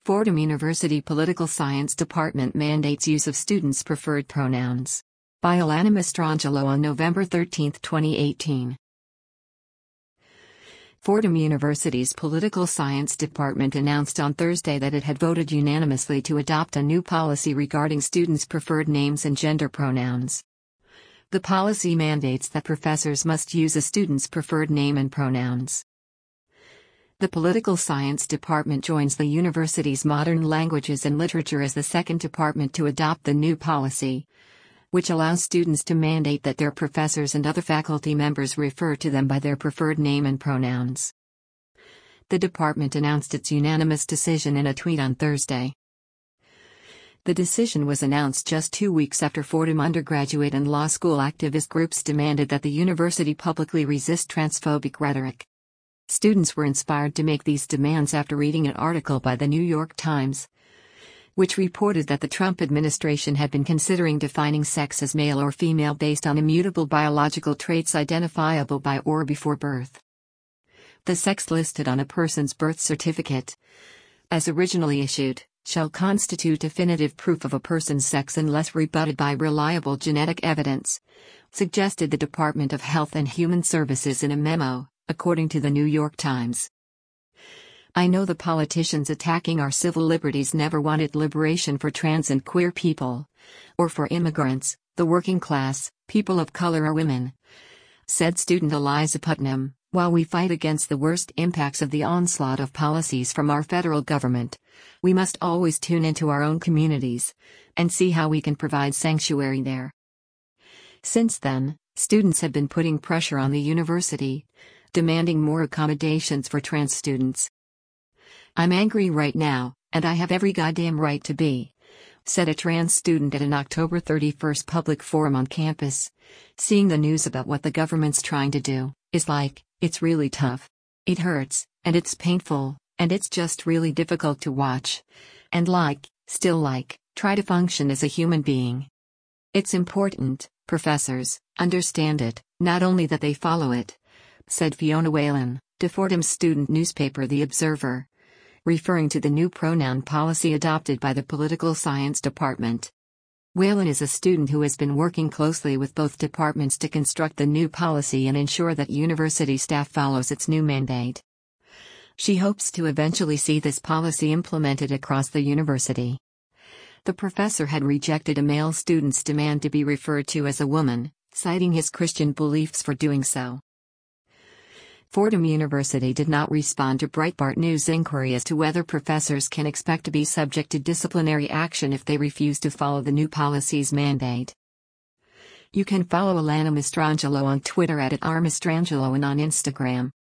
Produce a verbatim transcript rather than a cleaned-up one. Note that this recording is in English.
Fordham University Political Science Department mandates use of students' preferred pronouns. By Alana Mastrangelo on November thirteenth, twenty eighteen. Fordham University's Political Science Department announced on Thursday that it had voted unanimously to adopt a new policy regarding students' preferred names and gender pronouns. The policy mandates that professors must use a student's preferred name and pronouns. The Political Science Department joins the university's Modern Languages and Literature as the second department to adopt the new policy, which allows students to mandate that their professors and other faculty members refer to them by their preferred name and pronouns. The department announced its unanimous decision in a tweet on Thursday. The decision was announced just two weeks after Fordham undergraduate and law school activist groups demanded that the university publicly resist transphobic rhetoric. Students were inspired to make these demands after reading an article by the New York Times, which reported that the Trump administration had been considering defining sex as male or female based on immutable biological traits identifiable by or before birth. The sex listed on a person's birth certificate, as originally issued, shall constitute definitive proof of a person's sex unless rebutted by reliable genetic evidence, suggested the Department of Health and Human Services in a memo, according to the New York Times. I know the politicians attacking our civil liberties never wanted liberation for trans and queer people, or for immigrants, the working class, people of color or women, said student Eliza Putnam. While we fight against the worst impacts of the onslaught of policies from our federal government, we must always tune into our own communities and see how we can provide sanctuary there. Since then, students have been putting pressure on the university, demanding more accommodations for trans students. I'm angry right now, and I have every goddamn right to be, said a trans student at an October thirty-first public forum on campus. Seeing the news about what the government's trying to do is like, it's really tough. It hurts, and it's painful, and it's just really difficult to watch. And like, still like, try to function as a human being. It's important, professors, understand it, not only that they follow it, said Fiona Whalen, to Fordham's student newspaper The Observer, referring to the new pronoun policy adopted by the Political Science Department. Whalen is a student who has been working closely with both departments to construct the new policy and ensure that university staff follows its new mandate. She hopes to eventually see this policy implemented across the university. The professor had rejected a male student's demand to be referred to as a woman, citing his Christian beliefs for doing so. Fordham University did not respond to Breitbart News' inquiry as to whether professors can expect to be subject to disciplinary action if they refuse to follow the new policy's mandate. You can follow Alana Mastrangelo on Twitter at, at r mastrangelo and on Instagram,